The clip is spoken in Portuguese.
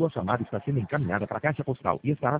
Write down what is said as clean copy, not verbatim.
Sua chamada está sendo encaminhada para a caixa postal e estará